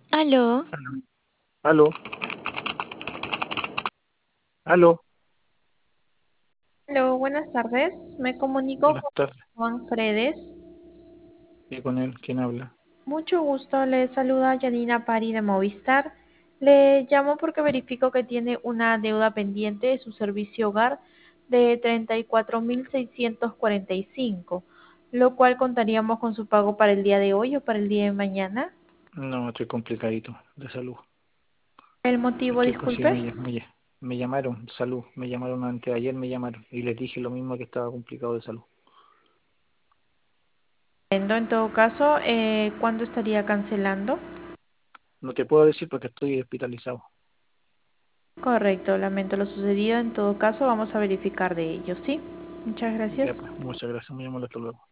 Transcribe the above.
Aló, Aló, aló, aló. Hola, buenas tardes. Me comunico Buenas con tardes. Juan Fredes. ¿Y con él quién habla? Mucho gusto, le saluda Janina Pari de Movistar. Le llamo porque verifico que tiene una deuda pendiente de su servicio hogar de 34.645, lo cual contaríamos con su pago para el día de hoy o para el día de mañana. No, estoy complicadito de salud. El motivo, Sí, disculpe. me llamaron, salud, me llamaron antes de ayer, me llamaron y les dije lo mismo que estaba complicado de salud. En todo caso, ¿cuándo estaría cancelando? No te puedo decir porque estoy hospitalizado. Correcto, lamento lo sucedido. En todo caso, vamos a verificar de ello, ¿sí? Muchas Ya gracias. pues, muchas gracias, muy amable, hasta luego.